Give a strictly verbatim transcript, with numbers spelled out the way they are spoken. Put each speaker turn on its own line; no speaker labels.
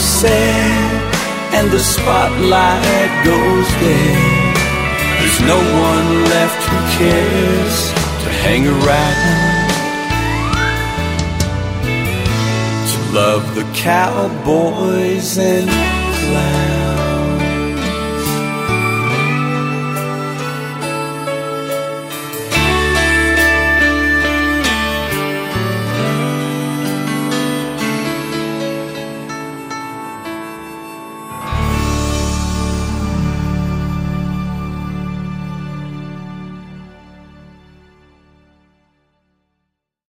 sad and the spotlight goes dead, there's no one left who cares to hang around to love the cowboys and clowns.